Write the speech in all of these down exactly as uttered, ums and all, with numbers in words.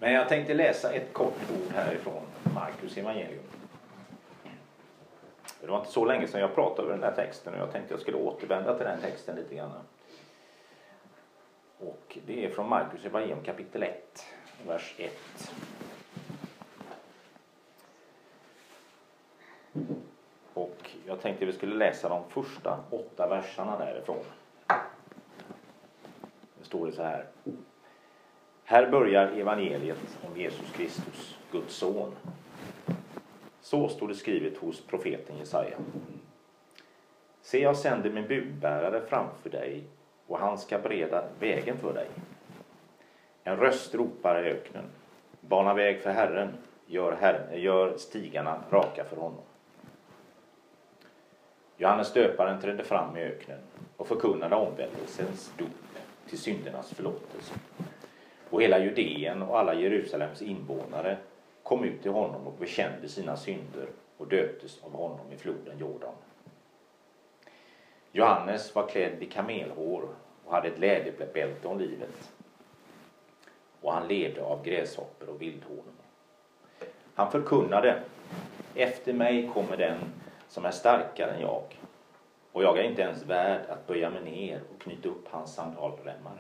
Men jag tänkte läsa ett kort ord härifrån Markus evangelium. Det var inte så länge sedan jag pratade över den här texten och jag tänkte jag skulle återvända till den texten lite grann. Och det är från Markus evangelium kapitel ett, vers ett. Och jag tänkte vi skulle läsa de första åtta verserna därifrån. Det står det så här. Här börjar evangeliet om Jesus Kristus, Guds son. Så står det skrivet hos profeten Jesaja. Se, jag sänder min budbärare framför dig och han ska bereda vägen för dig. En röst ropar i öknen. Bana väg för Herren, gör, herren, gör stigarna raka för honom. Johannes döparen trädde fram i öknen och förkunnade omvändelsens dop till syndernas förlåtelse. Och hela Judeen och alla Jerusalems invånare kom ut till honom och bekände sina synder och döptes av honom i floden Jordan. Johannes var klädd i kamelhår och hade ett läderbälte om livet. Och han levde av gräshoppor och vildhonung. Han förkunnade, efter mig kommer den som är starkare än jag. Och jag är inte ens värd att böja mig ner och knyta upp hans sandalremmar.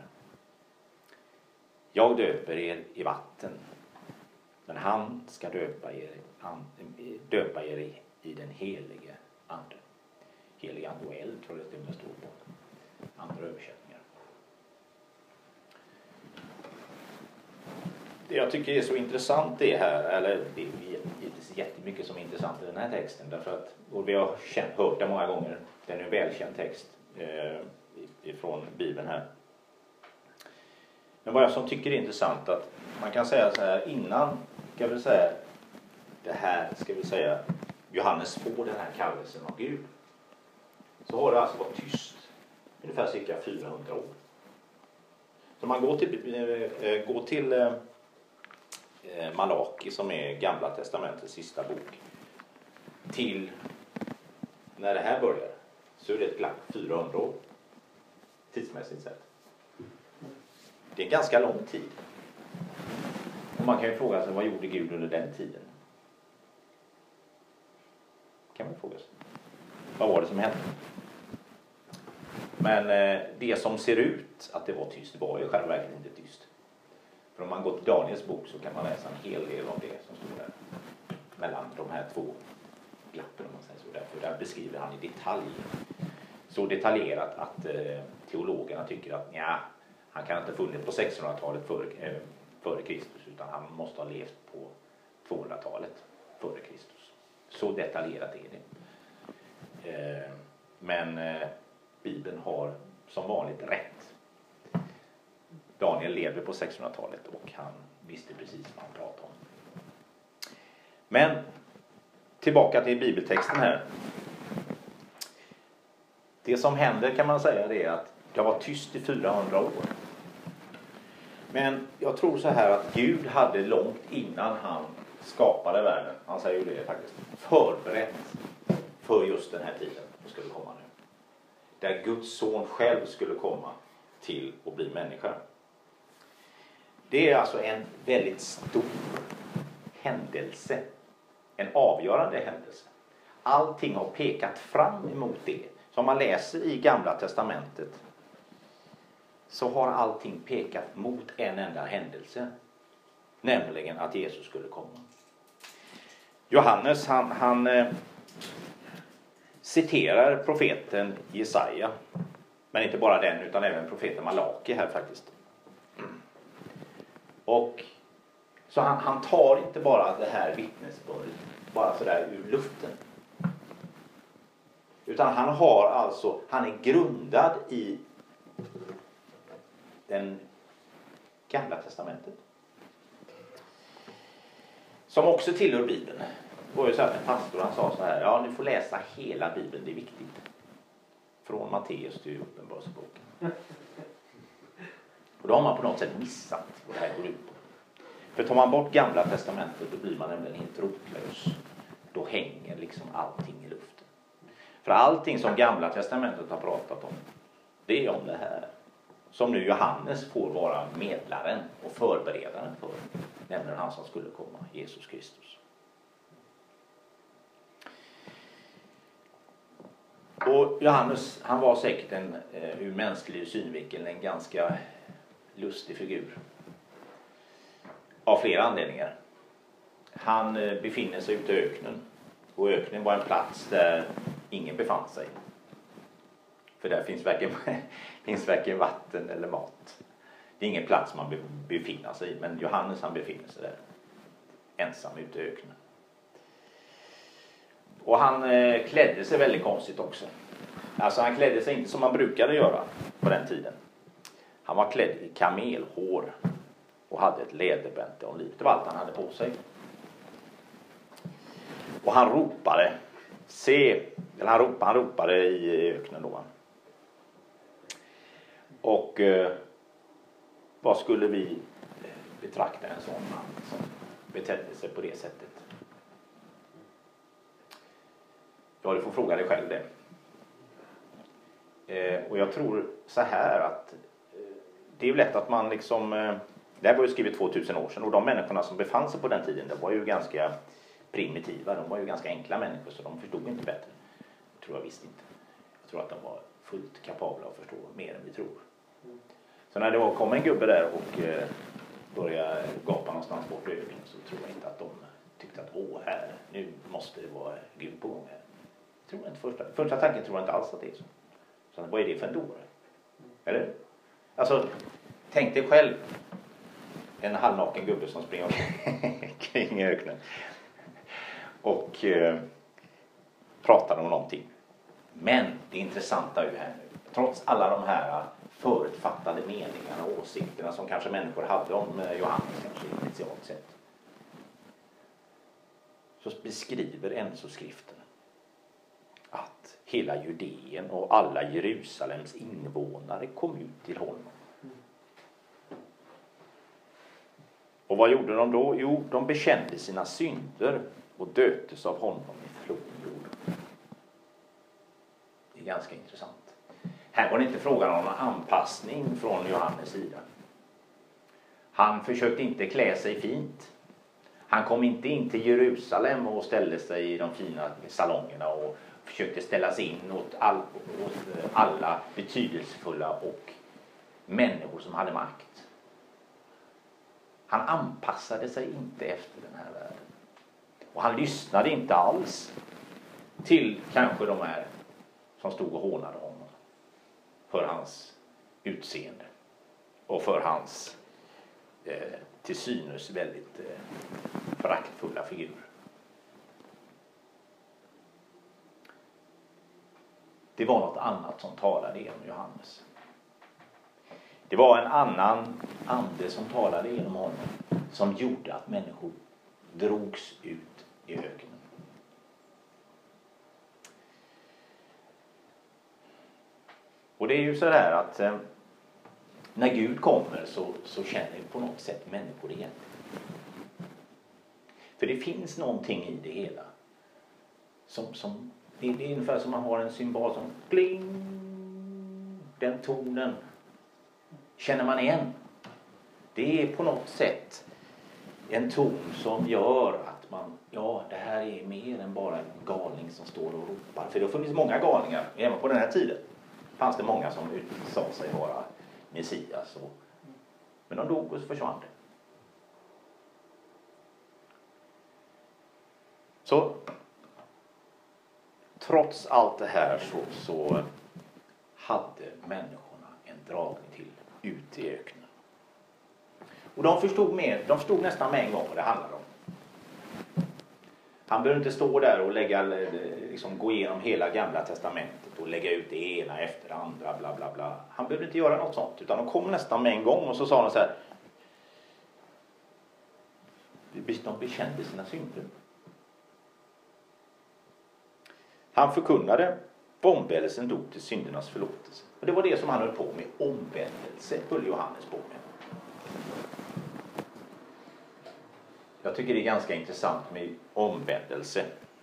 Jag döper er i vatten, men han ska döpa er, döpa er i, i den helige ande. Helige ande och eld tror jag det står på andra översättningar. Det jag tycker är så intressant det här, eller det är jättemycket som är intressant i den här texten, därför att, och vi har känt, hört det många gånger, den är en välkänd text eh, ifrån Bibeln här. Men vad jag som tycker är intressant att man kan säga så här, innan ska vi säga det här, ska vi säga Johannes får den här kallelsen av Gud, så har det alltså varit tyst ungefär cirka fyrahundra år. Så man går till, äh, går till äh, Malaki som är Gamla testamentets sista bok, till när det här börjar, så är det ett glapp fyrahundra år tidsmässigt sett. Det är en ganska lång tid. Och man kan ju fråga sig, vad gjorde Gud under den tiden? Kan man fråga sig. Vad var det som hände? Men eh, det som ser ut att det var tyst, det var ju själva verkligen inte tyst. För om man går till Daniels bok så kan man läsa en hel del av det som står där. Mellan de här två glappen, om man säger så. Därför där beskriver han i detalj. Så detaljerat att eh, teologerna tycker att ja, han kan inte ha funnits på sexhundratalet före, eh, före Kristus, utan han måste ha levt på tvåhundratalet före Kristus. Så detaljerat är det. Eh, men eh, Bibeln har som vanligt rätt. Daniel levde på sexhundratalet och han visste precis vad han pratade om. Men tillbaka till bibeltexten här. Det som händer kan man säga det är att det var tyst i fyrahundra år. Men jag tror så här att Gud hade långt innan han skapade världen, han säger ju det faktiskt, förberett för just den här tiden som skulle komma nu. Där Guds son själv skulle komma till att bli människa. Det är alltså en väldigt stor händelse. En avgörande händelse. Allting har pekat fram emot det. Så om man läser i Gamla testamentet så har allting pekat mot en enda händelse. Nämligen att Jesus skulle komma. Johannes han, han eh, citerar profeten Jesaja. Men inte bara den utan även profeten Malaki här faktiskt. Och så han, han tar inte bara det här vittnesbördet bara sådär ur luften. Utan han har alltså, han är grundad i den Gamla testamentet. Som också tillhör Bibeln. Det var ju så här, en pastor han sa så här, ja ni får läsa hela Bibeln, det är viktigt. Från Matteus till Uppenbarelseboken. Och då har man på något sätt missat vad det här går ut på. För tar man bort Gamla testamentet då blir man nämligen helt rotlös. Då hänger liksom allting i luften. För allting som Gamla testamentet har pratat om, det är om det här. Som nu Johannes får vara medlaren och förberedaren för. Nämligen han som skulle komma, Jesus Kristus. Och Johannes, han var säkert en eh, ur mänsklig synvinkel en ganska lustig figur. Av flera anledningar. Han eh, befinner sig ute i öknen. Och öknen var en plats där ingen befann sig. För där finns varken, finns varken vatten eller mat. Det är ingen plats man be, befinner sig i. Men Johannes, han befinner sig där. Ensam ute i öknen. Och han eh, klädde sig väldigt konstigt också. Alltså han klädde sig inte som man brukade göra på den tiden. Han var klädd i kamelhår och hade ett läderbälte om livet. Det var allt han hade på sig. Och han ropade, se, eller han ropade, han ropade i öknen då. Och eh, vad skulle vi betrakta en sån man som betedde sig på det sättet? Ja, du får fråga dig själv det. Eh, och jag tror så här att eh, det är ju lätt att man liksom, eh, det här var ju skrivet tvåtusen år sedan och de människorna som befann sig på den tiden, det var ju ganska primitiva, de var ju ganska enkla människor så de förstod inte bättre. Det tror jag visst inte. Jag tror att de var fullt kapabla att förstå mer än vi tror. Mm. Så när det var, kom en gubbe där och eh, började gapa någonstans bort i öknen så tror jag inte att de tyckte att åh här, nu måste det vara Gud på gång här. Tror jag inte första, första tanken tror jag inte alls att det är så. Så vad är det för en dåre? Eller? Alltså, tänk dig själv en halvnaken gubbe som springer kring öknen och eh, pratar om någonting. Men det intressanta är ju här nu. Trots alla de här förutfattade meningarna och åsikterna som kanske människor hade om Johannes kanske initialt sett. Så beskriver ändå skriften att hela Judeen och alla Jerusalems invånare kom ut till honom. Och vad gjorde de då? Jo, de bekände sina synder och döptes av honom i floden jord. Det är ganska intressant. Här var det inte frågan om någon anpassning från Johannes sida. Han försökte inte klä sig fint. Han kom inte in till Jerusalem och ställde sig i de fina salongerna och försökte ställa sig in åt, all, åt alla betydelsefulla och människor som hade makt. Han anpassade sig inte efter den här världen. Och han lyssnade inte alls till kanske de här som stod och hånade honom. För hans utseende. Och för hans eh, till synes väldigt eh, föraktfulla figur. Det var något annat som talade genom Johannes. Det var en annan ande som talade genom honom. Som gjorde att människor drogs ut i öknen. Och det är ju så där att eh, när Gud kommer så, så känner på något sätt människor igen. För det finns någonting i det hela. Som, som, det, det är ungefär som man har en symbol som pling. Den tonen känner man igen. Det är på något sätt en ton som gör att man, ja det här är mer än bara en galning som står och ropar. För det finns många galningar, även på den här tiden. Fanns det många som sa sig vara Messias. Och, men de dog och så försvann det. Så trots allt det här så, så hade människorna en dragning till ut i öknen. Och de förstod, med, de förstod nästan med en gång vad det handlade om. Han behöver inte stå där och lägga, liksom, gå igenom hela gamla testamentet och lägga ut det ena efter det andra, bla bla bla. Han behöver inte göra något sånt, utan de kom nästan med en gång och så sa de så här. De bekände sina synder. Han förkunnade omvändelsen dog till syndernas förlåtelse. Och det var det som han höll på med. Omvändelse höll Johannes på med. Jag tycker det är ganska intressant med omvändelse.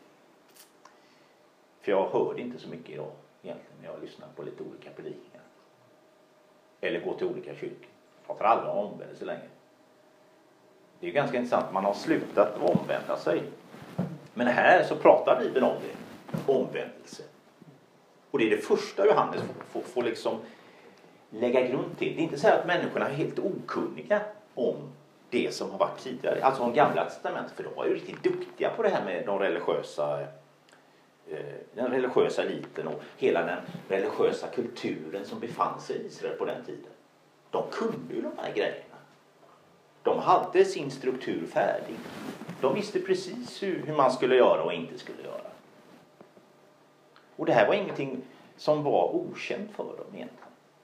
För jag hör inte så mycket idag egentligen när jag lyssnar på lite olika predikningar. Eller går till olika kyrkor. Jag pratar aldrig om omvändelse längre. Det är ju ganska intressant. Man har slutat omvända sig. Men här så pratar Bibeln om det. Omvändelse. Och det är det första Johannes får, får, får liksom lägga grund till. Det är inte så att människorna är helt okunniga om det som har varit tidigare. Alltså om Gamla testamentet. För de var ju riktigt duktiga på det här med de religiösa, eh, den religiösa eliten och hela den religiösa kulturen som befann sig i Israel på den tiden. De kunde ju de här grejerna. De hade sin struktur färdig. De visste precis hur, hur man skulle göra och inte skulle göra. Och det här var ingenting som var okänt för dem egentligen.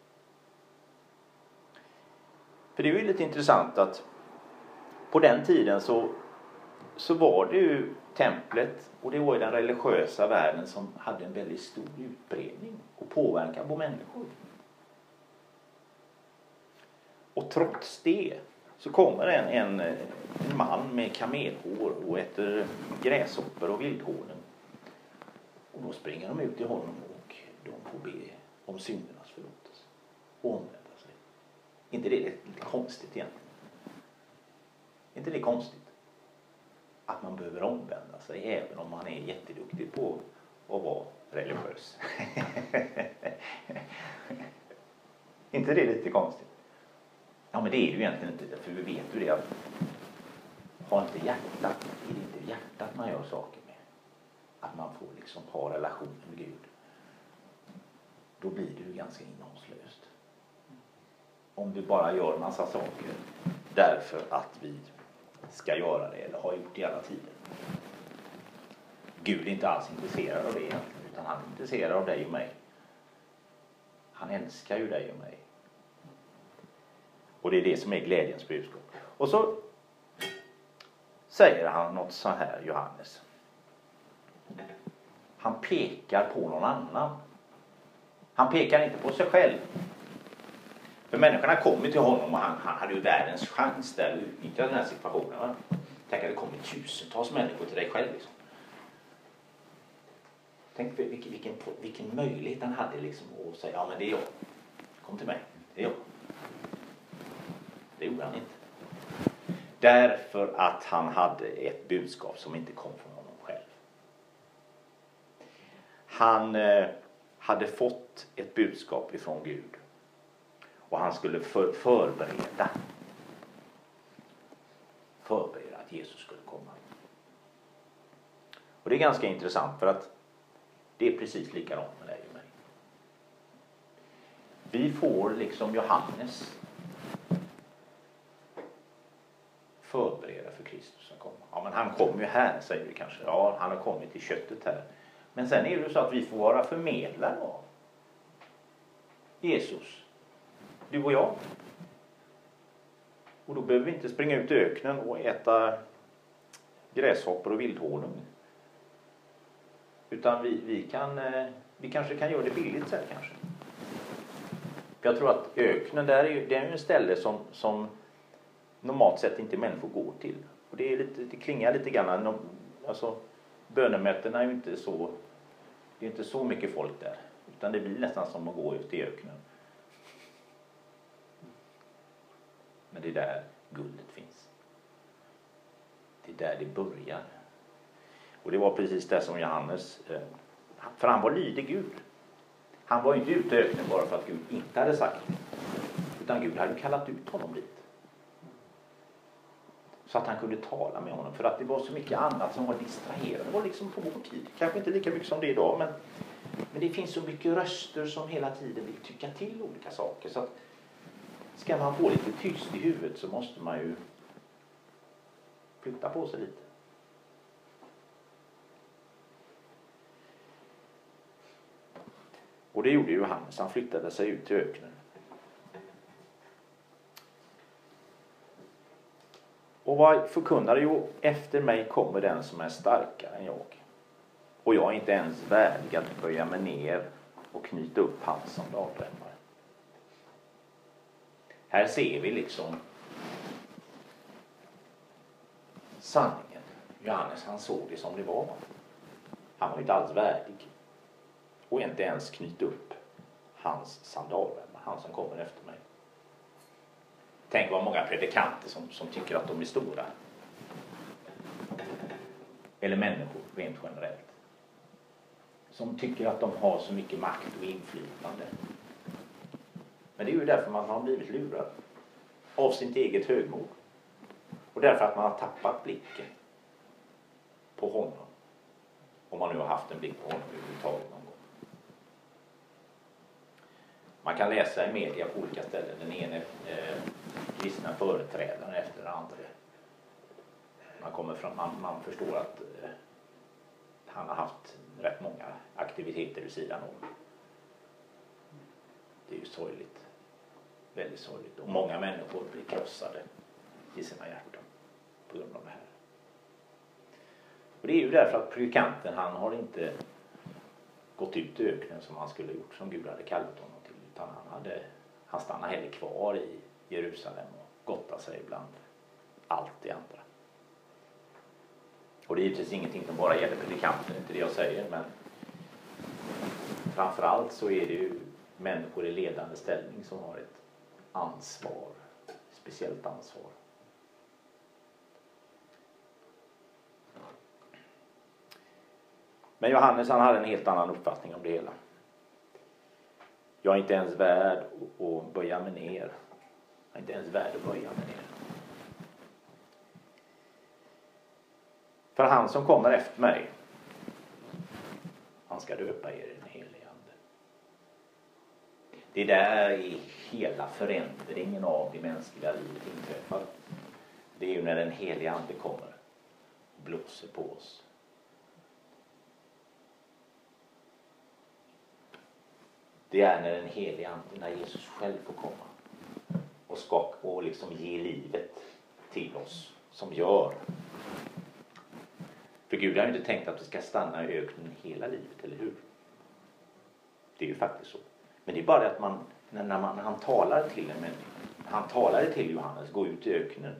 För det är ju lite intressant att på den tiden så, så var det ju templet och det var ju den religiösa världen som hade en väldigt stor utbredning och påverkan på människor. Och trots det så kommer en, en, en man med kamelhår och äter gräshoppor och vildhonung. Och då springer de ut till honom och de får be om syndernas förlåtelse och omvända sig. Inte det är lite konstigt egentligen? Inte det konstigt? Att man behöver omvända sig även om man är jätteduktig på att vara religiös. Inte det lite konstigt? Ja, men det är det ju egentligen inte. För vi vet ju det att har inte hjärtat, är det inte hjärtat man gör saker med. Att man får liksom ha relation med Gud. Då blir det ju ganska innehållslöst. Om du bara gör en massa saker därför att vi ska göra det eller har gjort det i alla tider. Gud är inte alls intresserad av det egentligen, utan han är intresserad av dig och mig. Han älskar ju dig och mig. Och det är det som är glädjens budskap. Och så säger han något så här, Johannes. Han pekar på någon annan. Han pekar inte på sig själv. För människorna kommer till honom och han, han hade ju världens chans där att utnyttja den här situationen. Va? Tänk att det kommer tusentals människor till dig själv. Liksom. Tänk vilken, vilken, vilken möjlighet han hade liksom att säga, ja men det är jag. Kom till mig, det är jag. Det gjorde han inte. Därför att han hade ett budskap som inte kom från honom själv. Han eh, hade fått ett budskap ifrån Gud. Och han skulle för, förbereda. Förbereda att Jesus skulle komma. Och det är ganska intressant för att det är precis likadant med dig och mig. Vi får liksom Johannes förbereda för Kristus att komma. Ja, men han kommer ju här, säger vi kanske. Ja, han har kommit i köttet här. Men sen är det så att vi får vara förmedlare av Jesus. Du och jag. Och då behöver vi inte springa ut i öknen och äta gräshoppor och vildhonung. Utan vi, vi kan vi kanske kan göra det billigt sen kanske. För jag tror att öknen där är ju, det är ju en ställe som, som normalt sett inte människor går till. Och det, är lite, det klingar lite grann. Alltså, bönemötena är ju inte så, det är inte så mycket folk där. Utan det blir nästan som att gå ut i öknen. Men det är där guldet finns. Det är där det börjar. Och det var precis det som Johannes, för han var lydig Gud. Han var inte ute i öknen bara för att Gud inte hade sagt det. Utan Gud hade kallat ut honom dit. Så att han kunde tala med honom. För att det var så mycket annat som var distraherande. Det var liksom på vår tid. Kanske inte lika mycket som det är idag. Men, men det finns så mycket röster som hela tiden vill tycka till olika saker. Så att ska man få lite tyst i huvudet så måste man ju flytta på sig lite. Och det gjorde Johannes. Han flyttade sig ut till öknen. Och vad förkunnade? Jo, efter mig kommer den som är starkare än jag. Och jag är inte ens värdig att böja mig ner och knyta upp hans sandalremmar. Här ser vi liksom sanningen. Johannes, han såg det som det var. Han var inte alls värdig. Och inte ens knyta upp hans sandalremmar. Han som kommer efter mig. Tänk vad många predikanter som, som tycker att de är stora. Eller människor rent generellt. Som tycker att de har så mycket makt och inflytande. Men det är ju därför man har blivit lurad. Av sitt eget högmod. Och därför att man har tappat blicken på honom. Om man nu har haft en blick på honom överhuvudtaget någon gång. Man kan läsa i media på olika ställen. Den ene eh, kristna företrädaren efter den andra. Man, kommer fram, man, man förstår att eh, han har haft rätt många aktiviteter i sidan om. Det är ju sorgligt. Väldigt sorgligt. Och många människor blir krossade i sina hjärtan på grund av det här. Och det är ju därför att predikanten, han har inte gått ut i öknen som han skulle ha gjort, som Gud hade kallat honom till. Utan han, hade, han stannade heller kvar i Jerusalem och gottade sig bland allt det andra. Och det är givetvis ingenting som bara gäller predikanten, inte det jag säger. Men framförallt så är det ju människor i ledande ställning som har ett ansvar, speciellt ansvar. Men Johannes, han hade en helt annan uppfattning om det hela. Jag är inte ens värd att böja mig ner. Jag är inte ens värd att böja mig ner. För han som kommer efter mig, han ska döpa er i den helige ande. Det där är hela förändringen av det mänskliga livet inträffar. Det är ju när den helige ande kommer och blåser på oss. Det är när den helige ande, när Jesus själv får komma och skaka och liksom ge livet till oss som gör. För Gud har ju inte tänkt att vi ska stanna i öknen hela livet, eller hur? Det är ju faktiskt så. Men det är bara det att man, när, man, när han talar till en människa, han talade till Johannes, gå ut i öknen.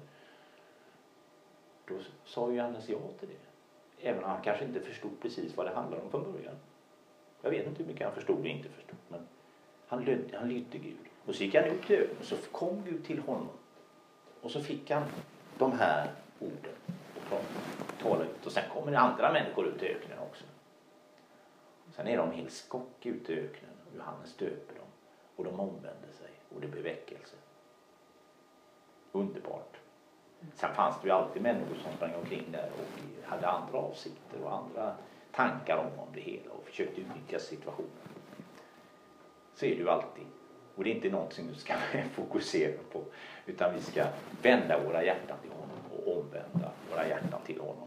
Då sa Johannes ja till det. Även om han kanske inte förstod precis vad det handlar om från början. Jag vet inte hur mycket han förstod och inte förstod. Men han lydde, han lydde Gud. Och så gick han ut i öknen och så kom Gud till honom. Och så fick han de här orden och tala ut. Och sen kommer det andra människor ut i öknen också. Sen är de helt skock ut i öknen. Och Johannes döper dem. Och de omvänder sig. Och det blir väckelse. Underbart. Sen fanns det ju alltid människor som sprang omkring där och hade andra avsikter och andra tankar om, om det hela och försökte utnyttja situationen. Så är det ju alltid. Och det är inte någonting vi ska fokusera på, utan vi ska vända våra hjärtan till honom och omvända våra hjärtan till honom.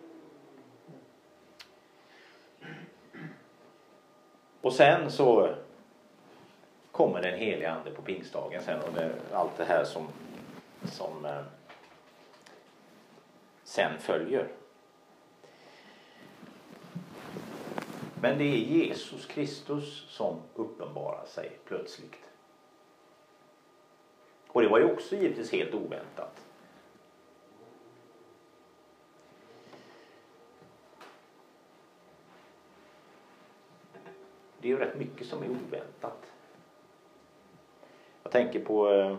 Och sen så kommer den heliga ande på pingstdagen sen, och det, allt det här som, som eh, sen följer. Men det är Jesus Kristus som uppenbarar sig plötsligt. Och det var ju också givetvis helt oväntat. Det är ju rätt mycket som är oväntat. Jag tänker på eh,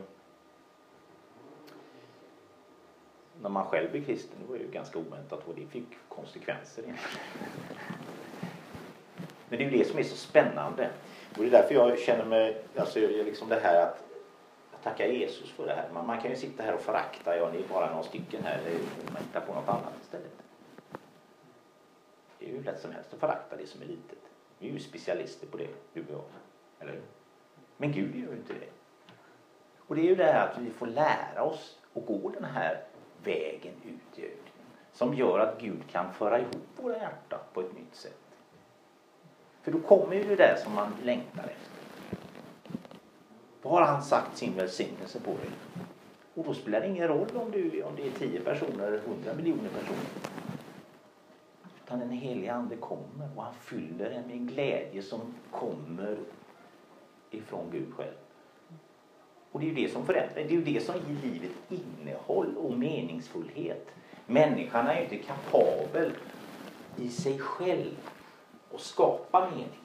när man själv är kristen, det var ju ganska oväntat och det fick konsekvenser egentligen. Men det är ju det som är så spännande. Och det är därför jag känner mig, alltså liksom det här att jag tackar Jesus för det här. Man, man kan ju sitta här och förakta, ja ni är bara några stycken här, eller man hittar på något annat istället. Det är ju lätt som helst att förakta det som är litet. Vi är ju specialister på det, du och jag. Eller hur? Men Gud gör ju inte det. Och det är ju det här att vi får lära oss att gå den här vägen ut i öknen. Som gör att Gud kan föra ihop våra hjärtan på ett nytt sätt. För då kommer ju det där som man längtar efter. Då har han sagt sin välsignelse på dig. Och då spelar det ingen roll om, du, om det är tio personer eller hundra miljoner personer. Utan den heliga ande kommer och han fyller en med glädje som kommer ifrån Gud själv. Och det är ju det som förändrar. Det är ju det som ger livet innehåll och meningsfullhet. Människan är ju inte kapabel i sig själv att skapa mening.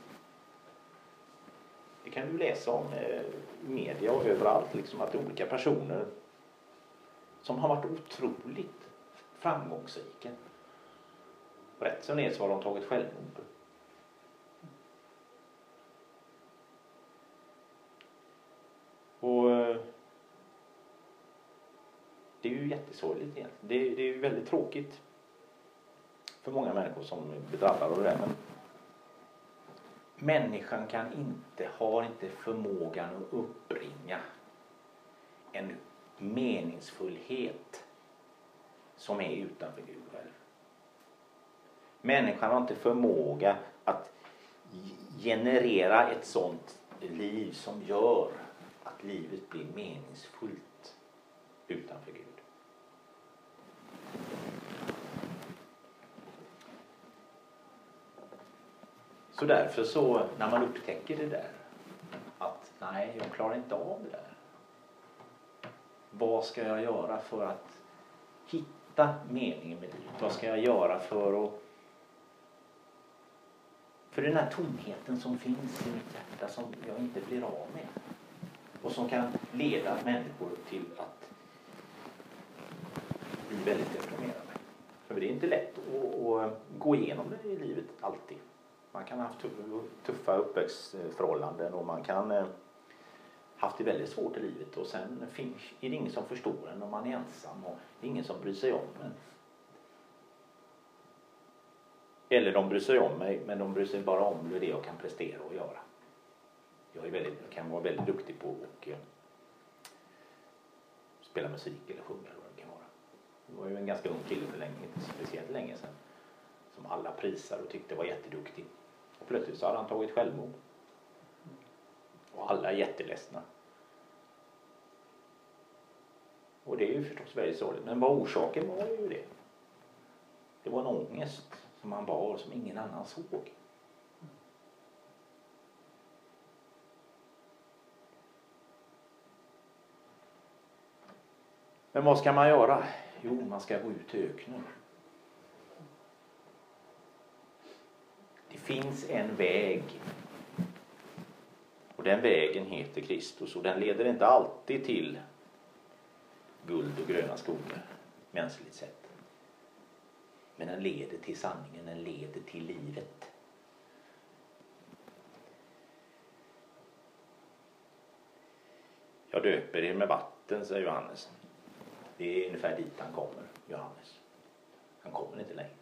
Det kan du läsa om i media och överallt. Liksom att olika personer som har varit otroligt framgångsrika. Rätt som det är så har de tagit självmord. Och det är ju jättesorgligt egentligen. Det, det är ju väldigt tråkigt för många människor som blir drabbade av det där. Men människan kan inte, har inte förmågan att uppbringa en meningsfullhet som är utanför Gud själv. Människan har inte förmåga att generera ett sånt liv som gör att livet blir meningsfullt utanför Gud. Så därför så, när man upptäcker det där, att nej, jag klarar inte av det där. Vad ska jag göra för att hitta meningen med livet? Vad ska jag göra för att för den här tomheten som finns i mitt hjärta som jag inte blir av med och som kan leda människor till att bli väldigt deprimerade. För det är inte lätt att, att gå igenom det i livet alltid. Man kan ha haft tuffa uppväxtförhållanden och man kan ha haft det väldigt svårt i livet och sen är det ingen som förstår en och man är ensam och det är ingen som bryr sig om en. Eller de bryr sig om mig, men de bryr sig bara om det jag kan prestera och göra. Jag, är väldigt, jag kan vara väldigt duktig på att eh, spela musik eller sjunga eller vad det kan vara. Det var ju en ganska ung kille för länge, inte speciellt länge sedan, som alla prisar och tyckte var jätteduktig. Och plötsligt så hade han tagit självmord. Och alla är jätteledsna. Och det är ju förstås väldigt sorgligt. Men vad orsaken var ju det? Det var en ångest som han bar som ingen annan såg. Men vad ska man göra? Jo, man ska gå ut i öknen. Det finns en väg. Och den vägen heter Kristus. Och den leder inte alltid till guld och gröna skogar, mänskligt sett. Men den leder till sanningen, den leder till livet. Jag döper er med vatten, säger Johannes. Det är ungefär dit han kommer, Johannes. Han kommer inte längre.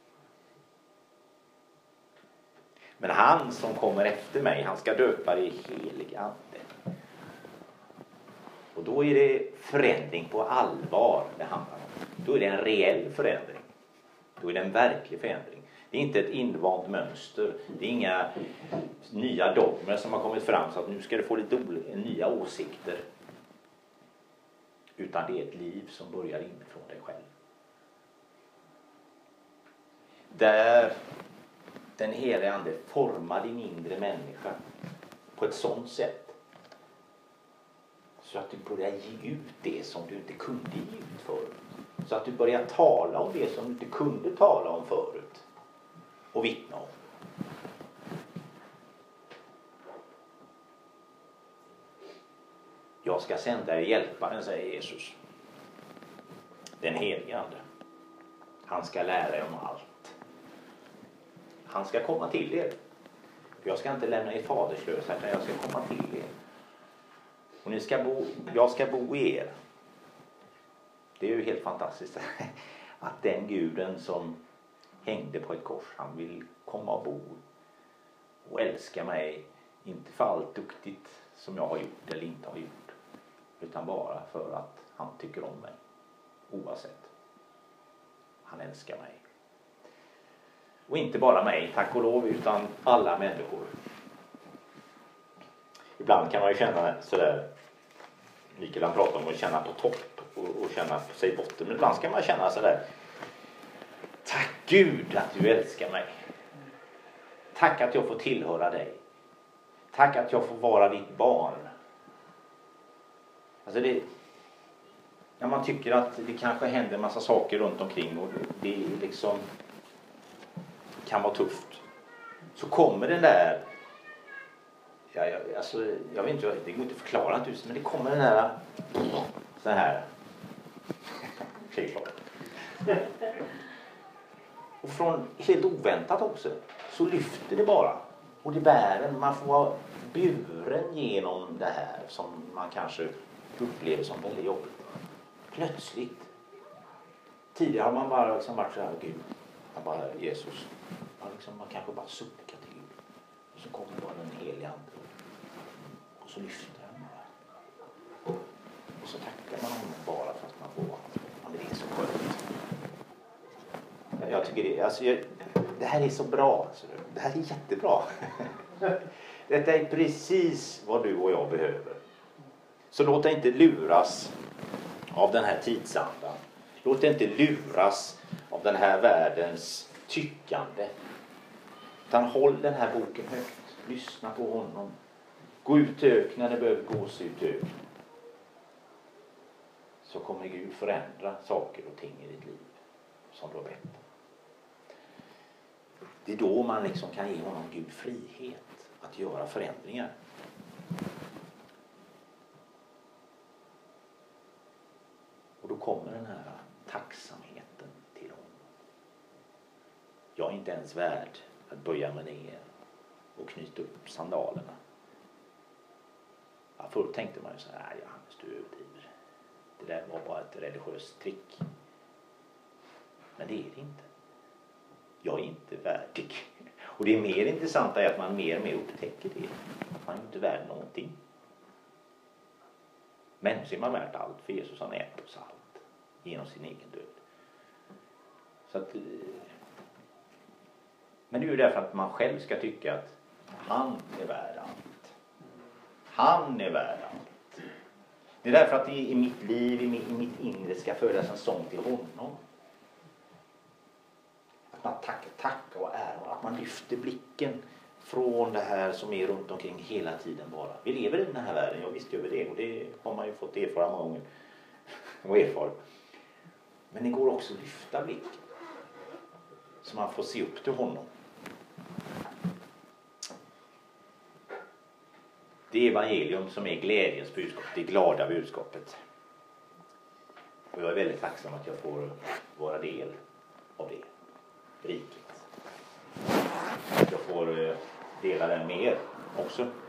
Men han som kommer efter mig, han ska döpa er i helig ande. Och då är det förändring på allvar det handlar om. Då är det en reell förändring. Då är det en verklig förändring. Det är inte ett invant mönster. Det är inga nya dogmer som har kommit fram så att nu ska du få lite nya åsikter. Utan det är ett liv som börjar inifrån dig själv. Där den heliga ande formar din inre människa på ett sådant sätt så att du börjar ge ut det som du inte kunde ge ut förut. Så att du börjar tala om det som du inte kunde tala om förut. Och vittna om. Jag ska sända er hjälparen, säger Jesus. Den helige ande. Han ska lära er om allt. Han ska komma till er. Jag ska inte lämna er faderslösa, utan jag ska komma till er. Och ni ska bo, jag ska bo i er. Det är ju helt fantastiskt att den guden som hängde på ett kors, han vill komma och bo och älska mig, inte för allt duktigt som jag har gjort eller inte har gjort, utan bara för att han tycker om mig oavsett. Han älskar mig. Och inte bara mig, tack och lov, utan alla människor. Ibland kan man ju känna sådär, Mikael han pratar om att känna på topp och, och känna på sig botten. Men ibland ska man känna sådär, tack Gud att du älskar mig. Tack att jag får tillhöra dig. Tack att jag får vara ditt barn. Alltså det, när man tycker att det kanske händer en massa saker runt omkring och det liksom kan vara tufft, så kommer den där, ja, jag, alltså, jag vet inte, det går inte att förklara tusen, men det kommer den där så här, Självklart. Och från helt oväntat också så lyfter det bara. Och det bär en. Man får vara buren genom det här som man kanske upplever som väldigt jobbigt. Plötsligt. Tidigare har man bara liksom varit så här, Gud, man bara Jesus. Man, liksom, man kanske bara suckar till Gud. Och så kommer bara den heliga ande. Och så lyfter han bara. Och så tackar man honom bara för att man får vara. Det är så skönt. Jag tycker det, alltså jag, det här är så bra. Alltså, det här är jättebra. Detta är precis vad du och jag behöver. Så låt dig inte luras av den här tidsandan. Låt dig inte luras av den här världens tyckande. Utan håll den här boken högt. Lyssna på honom. Gå ut i öknen när det behöver gås ut i öknen. Så kommer Gud förändra saker och ting i ditt liv som du har bett. Det är då man liksom kan ge honom Gud frihet att göra förändringar. Och då kommer den här tacksamheten till honom. Jag är inte ens värd att böja mig ner och knyta upp sandalerna. Ja, förut tänkte man ju så här, nej Johannes, du överdriver. Det där var bara ett religiöst trick. Men det är det inte. Jag är inte värdig. Och det är mer intressant är att man mer och mer upptäcker det. Man är inte värd någonting. Men så är man värd allt. För Jesus han äter oss allt. Genom sin egen död. Så att, men det är ju därför att man själv ska tycka att han är värd allt. Han är värd allt. Det är därför att i, i mitt liv, i mitt, i mitt inre ska födas en sång till honom. Att man tackar, tackar och ära. Att man lyfter blicken från det här som är runt omkring hela tiden bara. Vi lever i den här världen, jag visste över det. Och det har man ju fått erfara många gånger. Och erfara. Men det går också att lyfta blicken. Så man får se upp till honom. Det är evangelium som är glädjens budskap. Det glada budskapet. Och jag är väldigt tacksam att jag får vara del av det. Riket. Jag får dela den med er också.